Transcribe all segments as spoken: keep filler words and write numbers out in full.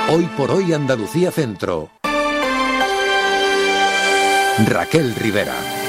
Hoy por hoy Andalucía Centro. Raquel Rivera.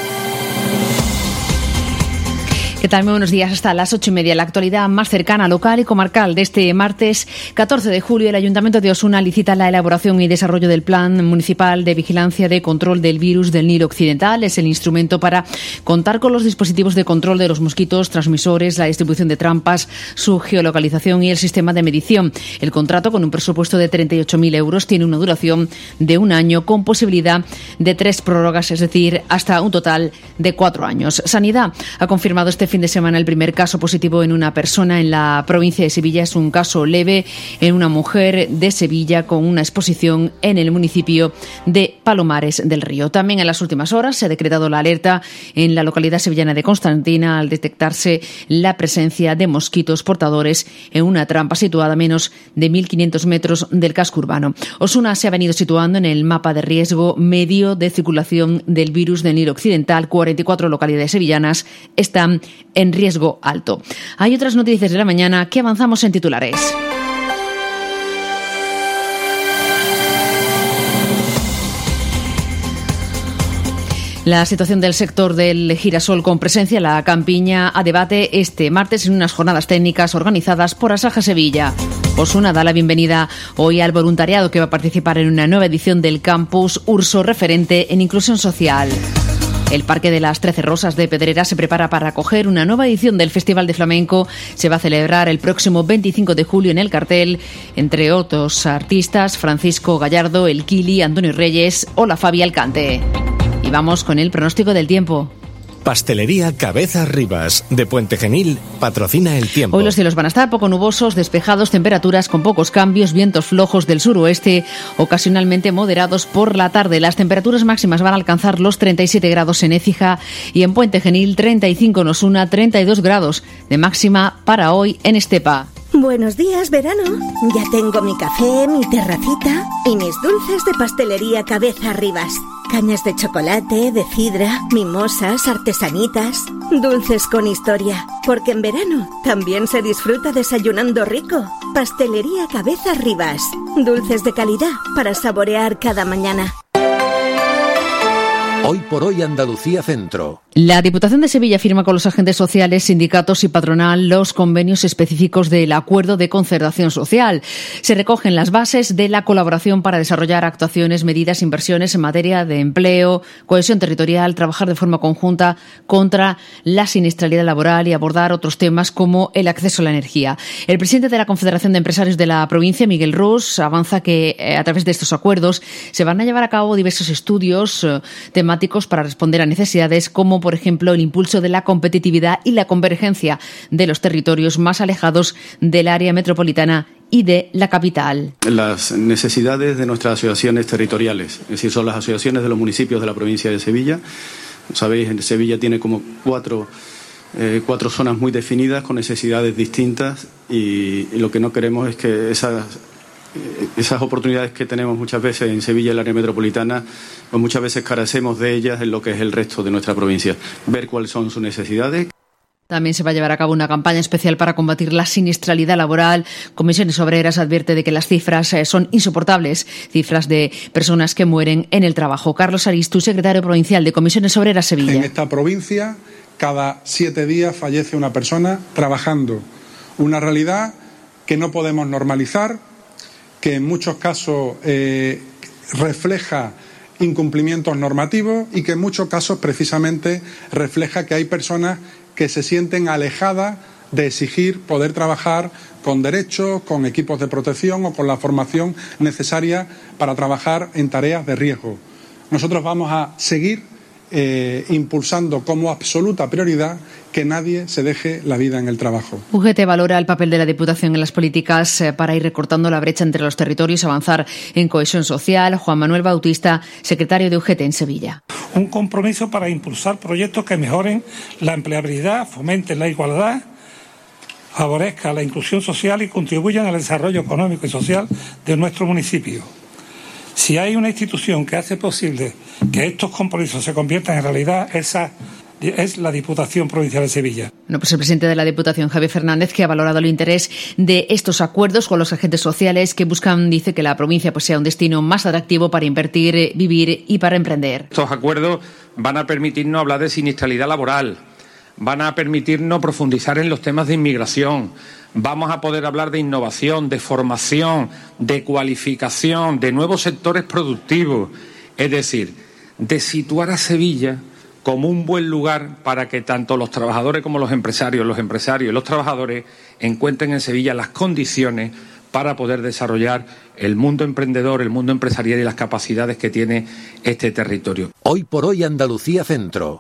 ¿Qué tal? Muy buenos días. Hasta las ocho y media. La actualidad más cercana, local y comarcal de este martes catorce de julio. El Ayuntamiento de Osuna licita la elaboración y desarrollo del Plan Municipal de Vigilancia de Control del Virus del Nilo Occidental. Es el instrumento para contar con los dispositivos de control de los mosquitos transmisores, la distribución de trampas, su geolocalización y el sistema de medición. El contrato, con un presupuesto de treinta y ocho mil euros, tiene una duración de un año con posibilidad de tres prórrogas, es decir, hasta un total de cuatro años. Sanidad ha confirmado este fin de semana el primer caso positivo en una persona en la provincia de Sevilla. Es un caso leve en una mujer de Sevilla con una exposición en el municipio de Palomares del Río. También en las últimas horas se ha decretado la alerta en la localidad sevillana de Constantina al detectarse la presencia de mosquitos portadores en una trampa situada a menos de mil quinientos metros del casco urbano. Osuna se ha venido situando en el mapa de riesgo medio de circulación del virus del Nilo Occidental. cuarenta y cuatro localidades sevillanas están en riesgo alto. Hay otras noticias de la mañana que avanzamos en titulares. La situación del sector del girasol con presencia en la campiña a debate este martes en unas jornadas técnicas organizadas por Asaja Sevilla. Osuna da la bienvenida hoy al voluntariado que va a participar en una nueva edición del campus Urso referente en inclusión social. El Parque de las Trece Rosas de Pedrera se prepara para acoger una nueva edición del Festival de Flamenco. Se va a celebrar el próximo veinticinco de julio en el cartel, entre otros artistas, Francisco Gallardo, El Kili, Antonio Reyes o la Fabi Alcante. Y vamos con el pronóstico del tiempo. Pastelería Cabezas Rivas, de Puente Genil, patrocina el tiempo. Hoy los cielos van a estar poco nubosos, despejados, temperaturas con pocos cambios, vientos flojos del suroeste, ocasionalmente moderados por la tarde. Las temperaturas máximas van a alcanzar los treinta y siete grados en Écija y en Puente Genil, treinta y cinco en Osuna, treinta y dos grados de máxima para hoy en Estepa. Buenos días, verano. Ya tengo mi café, mi terracita y mis dulces de pastelería Cabezas Rivas. Cañas de chocolate, de sidra, mimosas, artesanitas, dulces con historia. Porque en verano también se disfruta desayunando rico. Pastelería Cabezas Rivas. Dulces de calidad para saborear cada mañana. Hoy por hoy Andalucía Centro. La Diputación de Sevilla firma con los agentes sociales, sindicatos y patronal los convenios específicos del Acuerdo de Concertación Social. Se recogen las bases de la colaboración para desarrollar actuaciones, medidas, inversiones en materia de empleo, cohesión territorial, trabajar de forma conjunta contra la siniestralidad laboral y abordar otros temas como el acceso a la energía. El presidente de la Confederación de Empresarios de la provincia, Miguel Rus, avanza que eh, a través de estos acuerdos se van a llevar a cabo diversos estudios eh, temáticos para responder a necesidades como, por ejemplo, el impulso de la competitividad y la convergencia de los territorios más alejados del área metropolitana y de la capital. Las necesidades de nuestras asociaciones territoriales, es decir, son las asociaciones de los municipios de la provincia de Sevilla. Sabéis, en Sevilla tiene como cuatro, eh, cuatro zonas muy definidas con necesidades distintas y, y lo que no queremos es que esas Esas oportunidades que tenemos muchas veces en Sevilla, el área metropolitana, pues muchas veces carecemos de ellas en lo que es el resto de nuestra provincia. Ver cuáles son sus necesidades. También se va a llevar a cabo una campaña especial para combatir la siniestralidad laboral. Comisiones Obreras advierte de que las cifras son insoportables, cifras de personas que mueren en el trabajo. Carlos Aristu, secretario provincial de Comisiones Obreras Sevilla. En esta provincia, cada siete días fallece una persona trabajando. Una realidad que no podemos normalizar, que en muchos casos eh, refleja incumplimientos normativos y que en muchos casos precisamente refleja que hay personas que se sienten alejadas de exigir poder trabajar con derechos, con equipos de protección o con la formación necesaria para trabajar en tareas de riesgo. Nosotros vamos a seguir eh, impulsando como absoluta prioridad que nadie se deje la vida en el trabajo. U G T valora el papel de la Diputación en las políticas para ir recortando la brecha entre los territorios y avanzar en cohesión social. Juan Manuel Bautista, secretario de U G T en Sevilla. Un compromiso para impulsar proyectos que mejoren la empleabilidad, fomenten la igualdad, favorezcan la inclusión social y contribuyan al desarrollo económico y social de nuestro municipio. Si hay una institución que hace posible que estos compromisos se conviertan en realidad, esa es la Diputación Provincial de Sevilla. Bueno, pues el presidente de la Diputación, Javier Fernández, que ha valorado el interés de estos acuerdos con los agentes sociales que buscan, dice, que la provincia pues sea un destino más atractivo para invertir, vivir y para emprender. Estos acuerdos van a permitirnos hablar de siniestralidad laboral, van a permitirnos profundizar en los temas de inmigración, vamos a poder hablar de innovación, de formación, de cualificación, de nuevos sectores productivos, es decir, de situar a Sevilla como un buen lugar para que tanto los trabajadores como los empresarios, los empresarios y los trabajadores encuentren en Sevilla las condiciones para poder desarrollar el mundo emprendedor, el mundo empresarial y las capacidades que tiene este territorio. Hoy por hoy Andalucía Centro.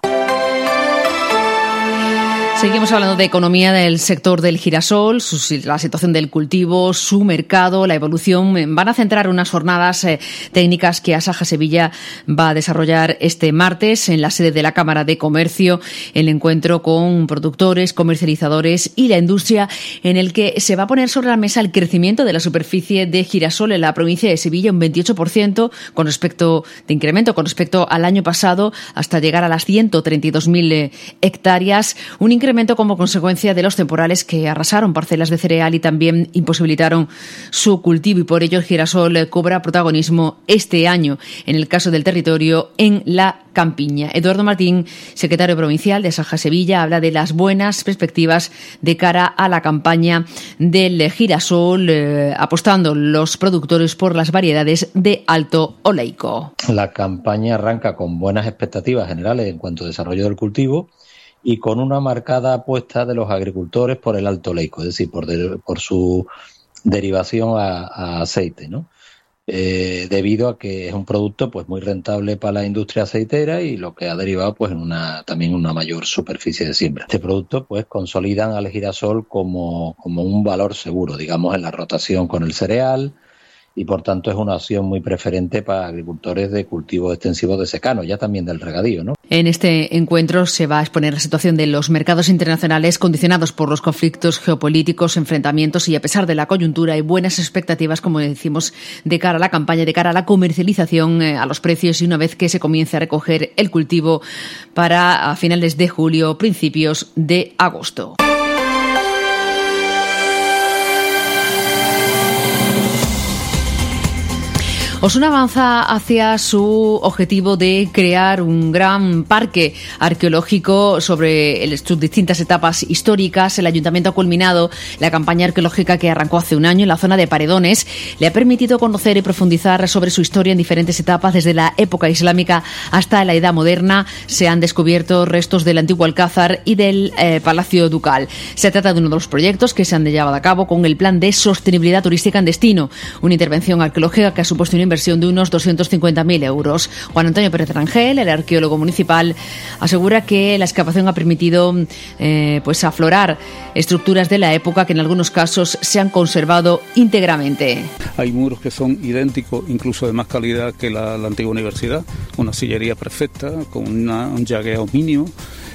Seguimos hablando de economía del sector del girasol, su, la situación del cultivo, su mercado, la evolución. Van a centrar unas jornadas eh, técnicas que Asaja Sevilla va a desarrollar este martes en la sede de la Cámara de Comercio, el encuentro con productores, comercializadores y la industria, en el que se va a poner sobre la mesa el crecimiento de la superficie de girasol en la provincia de Sevilla, un veintiocho por ciento con respecto de incremento con respecto al año pasado, hasta llegar a las ciento treinta y dos mil eh, hectáreas, un incremento como consecuencia de los temporales que arrasaron parcelas de cereal y también imposibilitaron su cultivo, y por ello el girasol cobra protagonismo este año, en el caso del territorio, en la campiña. Eduardo Martín, secretario provincial de Asaja Sevilla, habla de las buenas perspectivas de cara a la campaña del girasol, eh, apostando los productores por las variedades de alto oleico. La campaña arranca con buenas expectativas generales en cuanto a desarrollo del cultivo y con una marcada apuesta de los agricultores por el alto oleico, es decir, por, de, por su derivación a, a aceite, ¿no? Eh, debido a que es un producto pues muy rentable para la industria aceitera y lo que ha derivado pues en una también una mayor superficie de siembra. Este producto pues consolidan al girasol como, como un valor seguro, digamos, en la rotación con el cereal, y por tanto es una opción muy preferente para agricultores de cultivos extensivos de secano, ya también del regadío, ¿no? En este encuentro se va a exponer la situación de los mercados internacionales condicionados por los conflictos geopolíticos, enfrentamientos, y a pesar de la coyuntura hay buenas expectativas, como decimos, de cara a la campaña, de cara a la comercialización, eh, a los precios, y una vez que se comience a recoger el cultivo para a finales de julio, principios de agosto. Osuna avanza hacia su objetivo de crear un gran parque arqueológico sobre sus distintas etapas históricas. El Ayuntamiento ha culminado la campaña arqueológica que arrancó hace un año en la zona de Paredones. Le ha permitido conocer y profundizar sobre su historia en diferentes etapas, desde la época islámica hasta la Edad Moderna. Se han descubierto restos del antiguo Alcázar y del eh, Palacio Ducal. Se trata de uno de los proyectos que se han llevado a cabo con el Plan de Sostenibilidad Turística en Destino, una intervención arqueológica que ha supuesto una inversión de unos doscientos cincuenta mil euros. Juan Antonio Pérez Rangel, el arqueólogo municipal, asegura que la excavación ha permitido eh, pues aflorar estructuras de la época que en algunos casos se han conservado íntegramente. Hay muros que son idénticos, incluso de más calidad que la, la antigua universidad, una sillería perfecta, con una, un llagueo mínimo.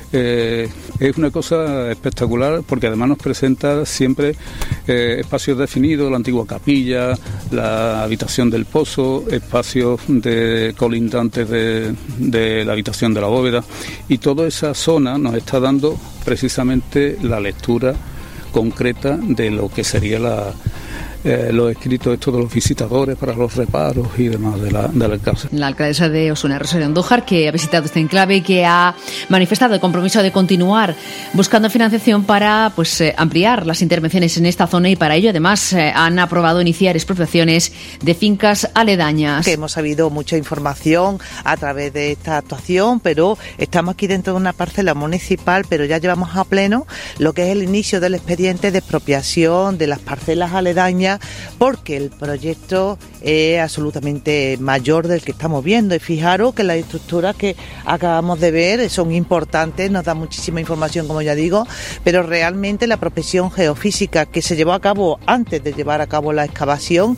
Eh, es una cosa espectacular porque además nos presenta siempre eh, espacios definidos, la antigua capilla, la habitación del pozo, espacios de colindantes de, de la habitación de la bóveda, y toda esa zona nos está dando precisamente la lectura concreta de lo que sería la Eh, los escritos estos de los visitadores para los reparos y demás de la, de la casa. La alcaldesa de Osuna, Rosario Andújar, que ha visitado este enclave y que ha manifestado el compromiso de continuar buscando financiación para pues eh, ampliar las intervenciones en esta zona, y para ello además eh, han aprobado iniciar expropiaciones de fincas aledañas. Que hemos sabido mucha información a través de esta actuación, pero estamos aquí dentro de una parcela municipal, pero ya llevamos a pleno lo que es el inicio del expediente de expropiación de las parcelas aledañas, porque el proyecto es absolutamente mayor del que estamos viendo, y fijaros que las estructuras que acabamos de ver son importantes, nos da muchísima información, como ya digo, pero realmente la prospección geofísica que se llevó a cabo antes de llevar a cabo la excavación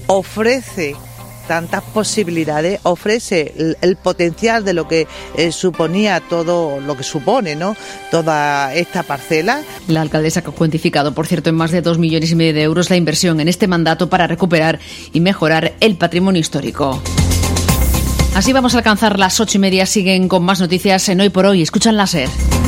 ofrece tantas posibilidades, ofrece el, el potencial de lo que eh, suponía todo lo que supone, ¿no?, toda esta parcela. La alcaldesa ha cuantificado, por cierto, en más de dos millones y medio de euros la inversión en este mandato para recuperar y mejorar el patrimonio histórico. Así vamos a alcanzar las ocho y media. Siguen con más noticias en Hoy por Hoy. Escuchan la SER.